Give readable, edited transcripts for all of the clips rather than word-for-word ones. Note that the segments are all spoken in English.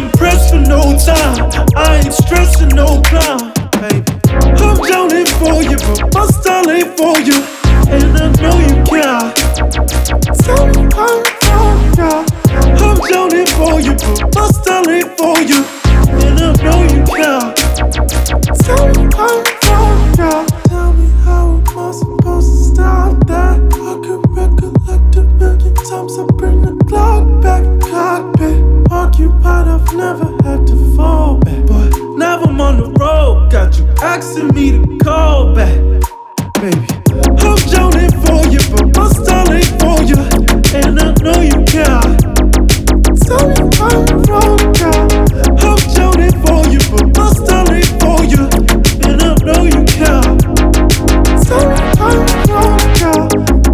ain't pressed for no time. I ain't stressing no clown, baby. I'm drowning for you, but my style ain't for you, and I know you care. Tell me how you care. I'm drowning for you, but my style ain't for you, and I know you care. Tell me how you care. Tell me how am I supposed to stop that? I could recollect a million times. I bring the clock back, cockpit occupied. I've never had to fall back, but now I'm on the road. Got you asking me to call back, baby. I'm drowning for you, but my style ain't for you, and I know you care. Tell me how you roll, girl. I'm drowning for you, but my style ain't for you, and I know you care. Tell me how you roll, girl.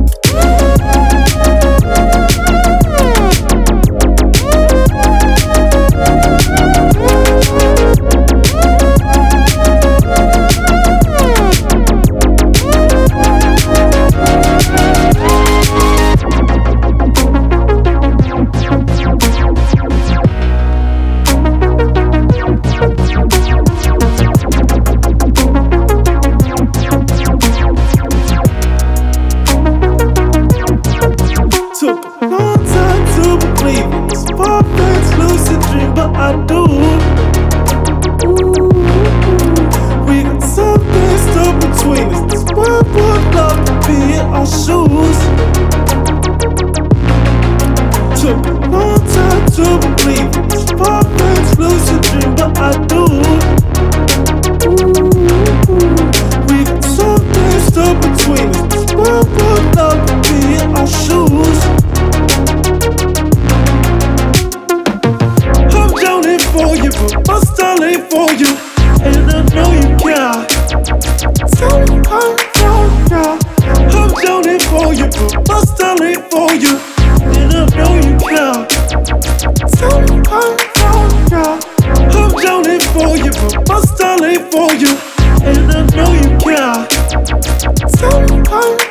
Took a long time to believe it. It's perfect, lucid dream, but I do. Ooh, we got something stuck between us. This world would love to be in our shoes. Took a long time to believe it. It's perfect, lucid dream, but I do. Ooh, we got something stuck between us. This world would love to be in our shoes. I'm drowning for you, but my style ain't for you, and I know you care. Tell me how you care. I'm drowning for you, but my style ain't for you, and I know you care. Tell me how you care. I'm drowning for you, but my style ain't for you, and I know you care. Tell me how you